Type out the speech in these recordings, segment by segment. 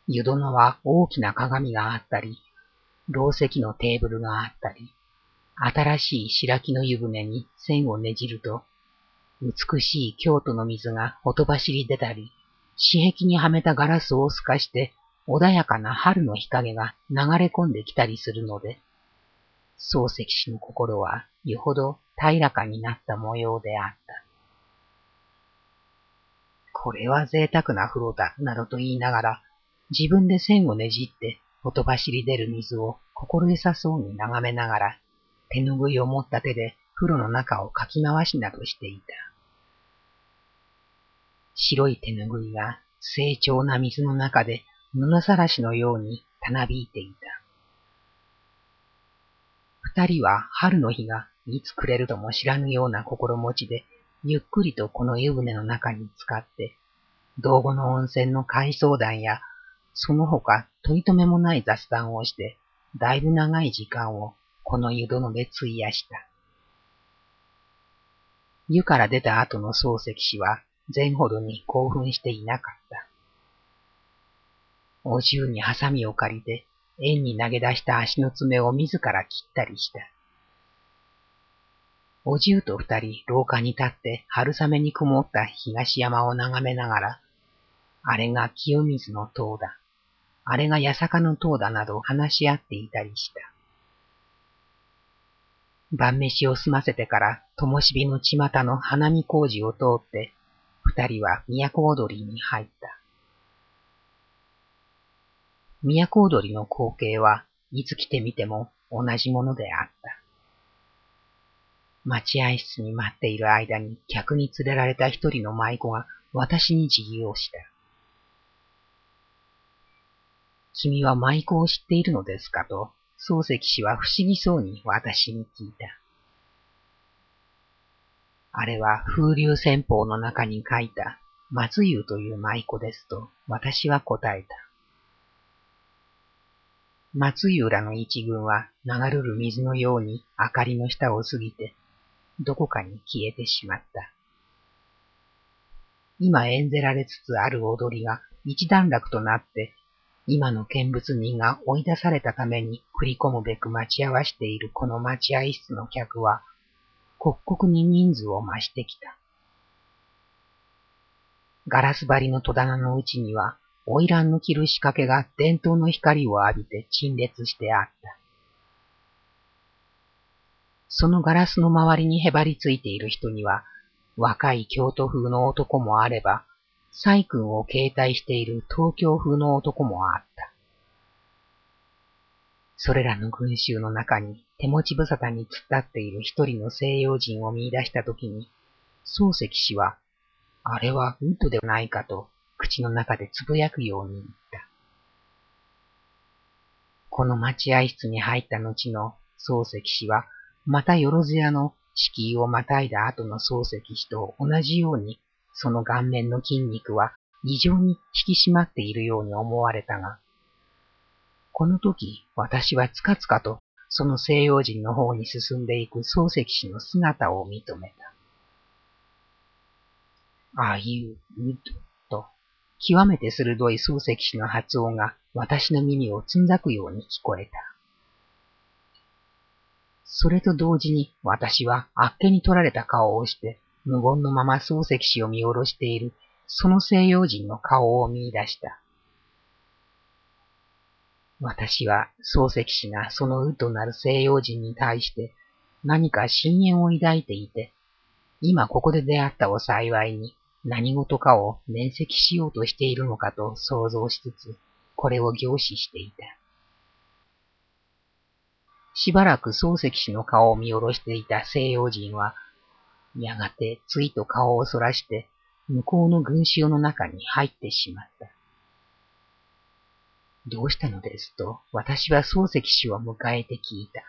湯殿は大きな鏡があったり、ろう石のテーブルがあったり、新しい白木の湯船に線をねじると、美しい京都の水がほとばしり出たり、紙壁にはめたガラスを透かして穏やかな春の日陰が流れ込んできたりするので、漱石氏の心はよほど平らかになった模様であった。これは贅沢な風呂だ、などと言いながら、自分で線をねじってほとばしり出る水を心よさそうに眺めながら、手ぬぐいを持った手で風呂の中をかき回しなどしていた。白い手ぬぐいが清澄な水の中で布さらしのようにたなびいていた。二人は春の日がいつ暮れるとも知らぬような心持ちで、ゆっくりとこの湯船の中に浸かって、道後の温泉の回想談や、その他取り留めもない雑談をして、だいぶ長い時間をこの湯殿で費やした。湯から出た後の漱石氏は前ほどに興奮していなかった。お重にハサミを借りて、円に投げ出した足の爪を自ら切ったりした。お重と二人廊下に立って春雨に曇った東山を眺めながら、あれが清水の塔だ、あれが八坂の塔だなど話し合っていたりした。晩飯を済ませてから灯火の巷の花見工事を通って、二人は都踊りに入った。都踊りの光景はいつ来てみても同じものであった。待合室に待っている間に客に連れられた一人の舞妓が私に辞儀をした。君は舞妓を知っているのですかと、漱石氏は不思議そうに私に聞いた。あれは風流戦法の中に書いた松湯という舞妓ですと私は答えた。松湯らの一軍は流るる水のように明かりの下を過ぎて、どこかに消えてしまった。今演ぜられつつある踊りが一段落となって、今の見物人が追い出されたために繰り込むべく待ち合わしているこの待合室の客は、刻々に人数を増してきた。ガラス張りの戸棚のうちには、花魁の着る仕掛けが電灯の光を浴びて陳列してあった。そのガラスの周りにへばりついている人には、若い京都風の男もあれば、細君を携帯している東京風の男もあった。それらの群衆の中に手持ち無沙汰に突っ立っている一人の西洋人を見出したときに、漱石氏は、あれはウッドではないかと口の中でつぶやくように言った。この待合室に入った後の漱石氏は、またよろずやの敷居をまたいだ後の漱石氏と同じように、その顔面の筋肉は異常に引き締まっているように思われたが、この時私はつかつかとその西洋人の方に進んでいく漱石氏の姿を認めた。ああいうウッドと極めて鋭い漱石氏の発音が私の耳をつんざくように聞こえた。それと同時に私はあっけに取られた顔をして無言のまま漱石氏を見下ろしているその西洋人の顔を見出した。私は漱石氏がそのウッドなる西洋人に対して何か深淵を抱いていて、今ここで出会ったを幸いに何事かを面積しようとしているのかと想像しつつ、これを凝視していた。しばらく漱石氏の顔を見下ろしていた西洋人は、やがてついと顔をそらして向こうの群衆の中に入ってしまった。どうしたのですと、私は漱石氏を迎えて聞いた。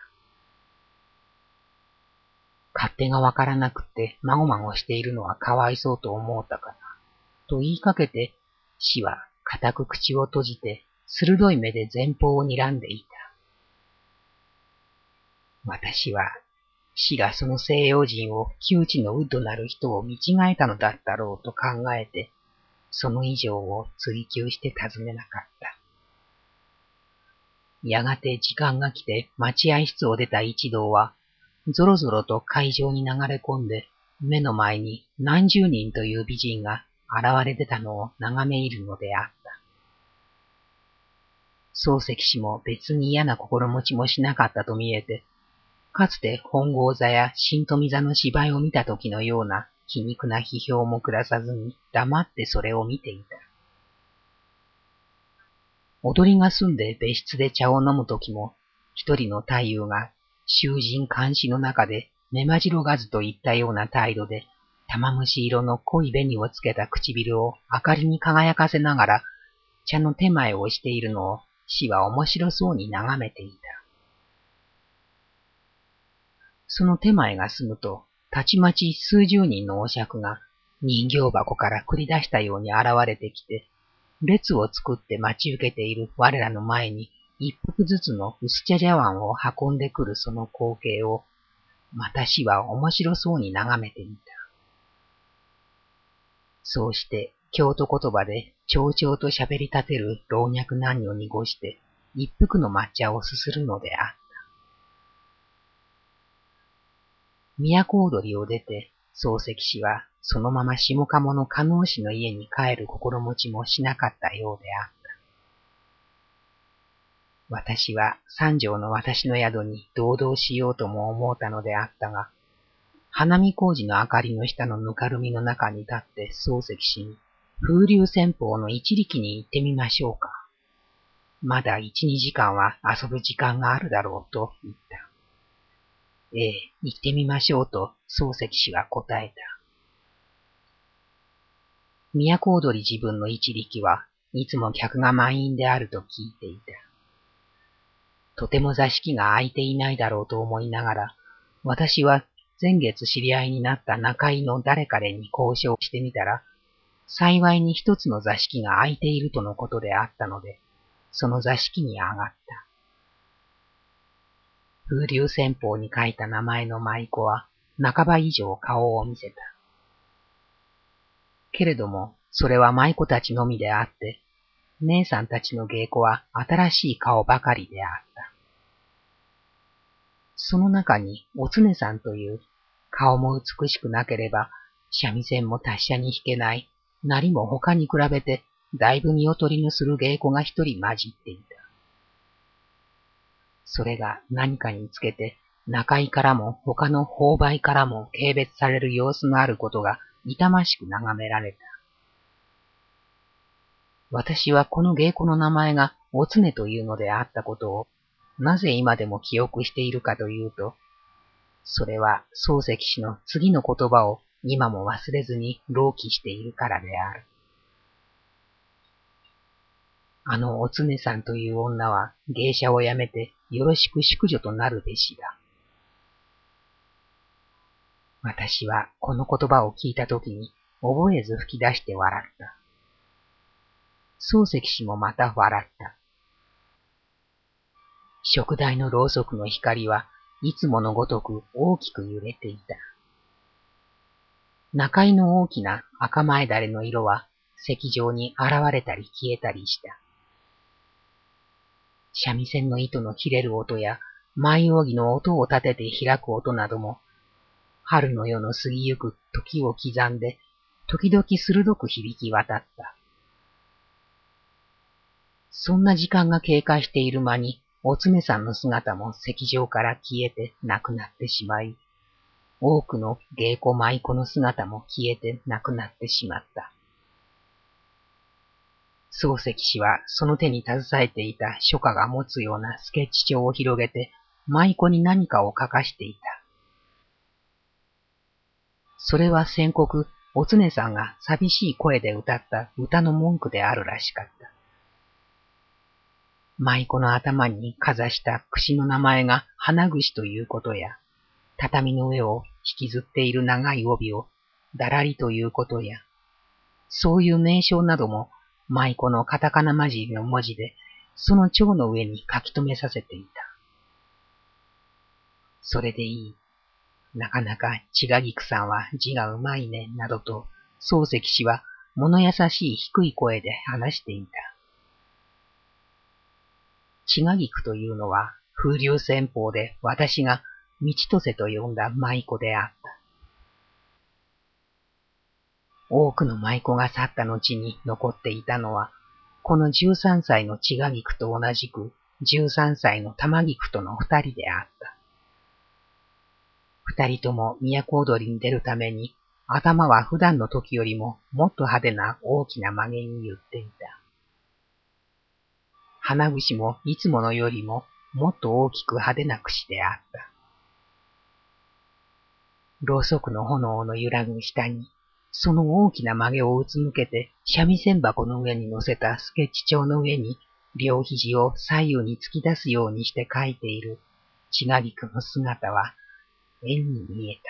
勝手がわからなくて、まごまごしているのはかわいそうと思うたから、と言いかけて、氏は固く口を閉じて、鋭い目で前方を睨んでいた。私は、氏がその西洋人を窮地のウッドなる人を見違えたのだったろうと考えて、その以上を追求して尋ねなかった。 やがて時間が来て待合室を出た一同は、ぞろぞろと会場に流れ込んで、目の前に何十人という美人が現れ出たのを眺め入るのであった。漱石氏も別に嫌な心持ちもしなかったと見えて、かつて本郷座や新富座の芝居を見た時のような皮肉な批評も下さずに黙ってそれを見ていた。踊りが済んで別室で茶を飲むときも、一人の太夫が囚人監視の中で目まじろがずといったような態度で、玉虫色の濃い紅をつけた唇を明かりに輝かせながら、茶の手前をしているのを死は面白そうに眺めていた。その手前が済むと、たちまち数十人のお酌が人形箱から繰り出したように現れてきて、列を作って待ち受けている我らの前に一服ずつの薄茶茶碗を運んでくるその光景を、私は面白そうに眺めていた。そうして京都言葉で悄々と喋り立てる老若男女にごして、一服の抹茶をすするのであった。都踊りを出て、漱石氏はそのまま下鴨の加納氏の家に帰る心持ちもしなかったようであった。私は三条の私の宿に同道しようとも思うたのであったが、花見工事の明かりの下のぬかるみの中に立って漱石氏に、風流戦法の一力に行ってみましょうか。まだ一、二時間は遊ぶ時間があるだろうと言った。ええ、行ってみましょうと漱石氏は答えた。都踊り自分の一力はいつも客が満員であると聞いていた。とても座敷が空いていないだろうと思いながら、私は前月知り合いになった仲居の誰彼に交渉してみたら、幸いに一つの座敷が空いているとのことであったので、その座敷に上がった。風流戦法に書いた名前の舞妓は半ば以上顔を見せた。けれども、それは舞妓たちのみであって、姉さんたちの芸妓は新しい顔ばかりであった。その中におつねさんという顔も美しくなければ三味線も達者に弾けない、なりも他に比べてだいぶ見劣りのする芸妓が一人混じっていた。それが何かにつけて中居からも他の購買からも軽蔑される様子のあることが痛ましく眺められた。私はこの芸妓の名前がおつねというのであったことを、なぜ今でも記憶しているかというと、それは漱石氏の次の言葉を今も忘れずに朗記しているからである。あのおつねさんという女は芸者をやめてよろしく淑女となるべしだ。私はこの言葉を聞いたときに覚えず吹き出して笑った。漱石氏もまた笑った。燭台のろうそくの光はいつものごとく大きく揺れていた。中居の大きな赤前だれの色は石上に現れたり消えたりした。三味線の糸の切れる音や舞扇の音を立てて開く音なども、春の夜の過ぎゆく時を刻んで、時々鋭く響き渡った。そんな時間が経過している間に、おつねさんの姿も石上から消えてなくなってしまい、多くの芸妓舞妓の姿も消えてなくなってしまった。漱石氏はその手に携えていた書家が持つようなスケッチ帳を広げて、舞妓に何かを書かしていた。それは先刻、おつねさんが寂しい声で歌った歌の文句であるらしかった。舞妓の頭にかざした櫛の名前が花櫛ということや、畳の上を引きずっている長い帯をだらりということや、そういう名称なども舞妓のカタカナ混じりの文字で、その蝶の上に書き留めさせていた。それでいい。なかなか千賀菊さんは字がうまいね、などと、漱石氏は物優しい低い声で話していた。 千賀菊というのは、風流戦法で私が道とせと呼んだ舞妓であった。多くの舞妓が去った後に残っていたのは、この13歳の千賀菊と同じく13歳の玉菊との二人であった。二人とも都踊りに出るために、頭は普段の時よりももっと派手な大きな曲げに結っていた。花串もいつものよりももっと大きく派手な串であった。ろうそくの炎の揺らぐ下に、その大きな曲げをうつむけて三味線箱の上に乗せたスケッチ帳の上に両肘を左右に突き出すようにして描いている千賀菊の姿は縁に見えた。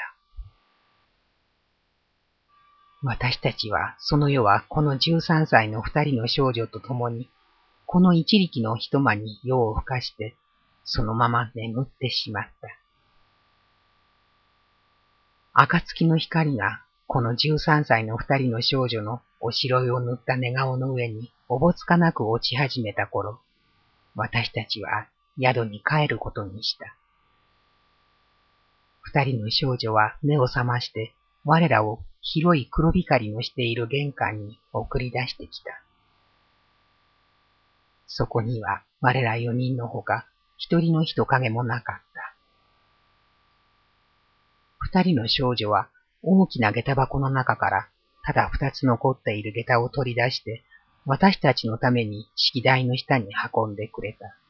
私たちはその夜はこの13歳の二人の少女と共にこの一力の一間に夜を更かして、そのまま眠ってしまった。暁の光が、この13歳の二人の少女のおしろいを塗った寝顔の上におぼつかなく落ち始めた頃、私たちは宿に帰ることにした。二人の少女は目を覚まして、我らを広い黒光のしている玄関に送り出してきた。そこには我ら4人のほか一人の人影もなかった。二人の少女は大きな下駄箱の中からただ2つ残っている下駄を取り出して私たちのために式台の下に運んでくれた。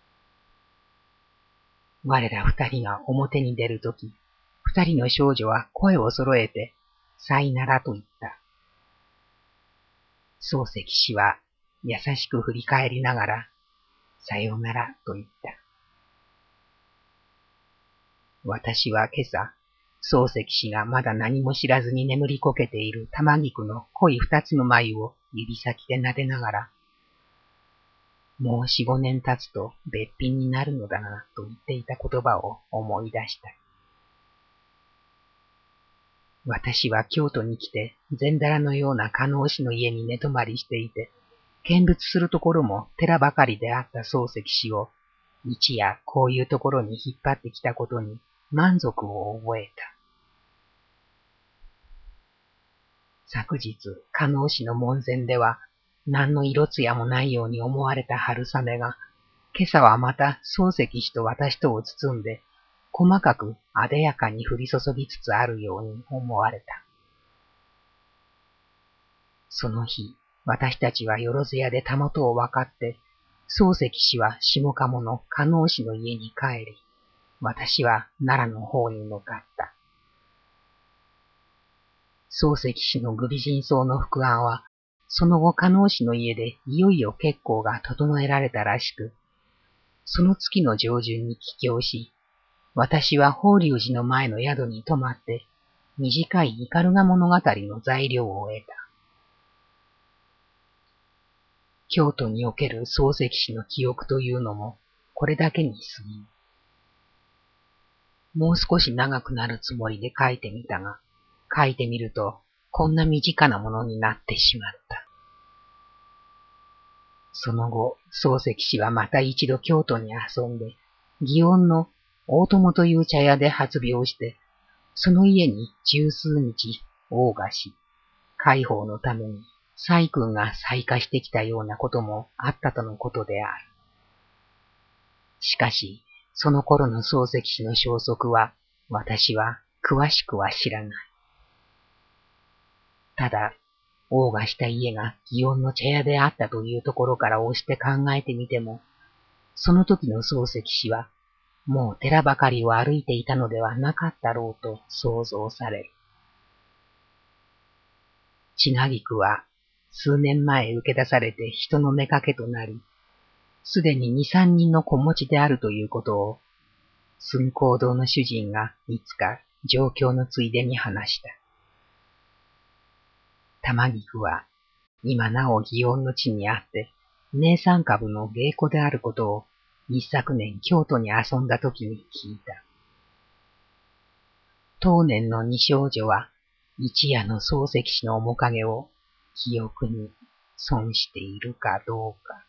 我ら2人が表に出るとき、2人の少女は声を揃えてさいならと言った。漱石氏は優しく振り返りながら、さようならと言った。私は今朝、漱石氏がまだ何も知らずに眠りこけている玉菊の濃い2つの眉を指先で撫でながら、もう4、5年経つとべっぴんになるのだなと言っていた言葉を思い出した。私は京都に来て禅寺のような加納氏の家に寝泊まりしていて、見物するところも寺ばかりであった漱石氏を、日夜こういうところに引っ張ってきたことに満足を覚えた。昨日、加納市の門前では、何の色艶もないように思われた春雨が、今朝はまた漱石氏と私とを包んで、細かくあでやかに降り注ぎつつあるように思われた。その日、私たちはよろずやでたもとを分かって、漱石氏は下鴨の加納氏の家に帰り、私は奈良の方に向かった。漱石氏の具美人草の副案は、その後加納氏の家でいよいよ結構が整えられたらしく、その月の上旬に帰郷し、私は法隆寺の前の宿に泊まって、短い斑鳩物語の材料を得た。京都における漱石氏の記憶というのも、これだけに過ぎん。もう少し長くなるつもりで書いてみたが、書いてみると、こんな身近なものになってしまった。その後、漱石氏はまた一度京都に遊んで、祇園の大友という茶屋で発病して、その家に十数日謳歌し、解放のために細君が再化してきたようなこともあったとのことである。しかし、その頃の漱石氏の消息は、私は詳しくは知らない。ただ、謳歌した家が祇園の茶屋であったというところから押して考えてみても、その時の漱石氏は、もう寺ばかりを歩いていたのではなかったろうと想像される。千賀菊は、数年前受け出されて人の目かけとなり、すでに2、3人の子持ちであるということを、寸光堂の主人がいつか状況のついでに話した。玉菊は、今なお祇園の地にあって、姉さん株の芸妓であることを、一昨年京都に遊んだ時に聞いた。当年の二少女は、一夜の漱石氏の面影を記憶に損しているかどうか。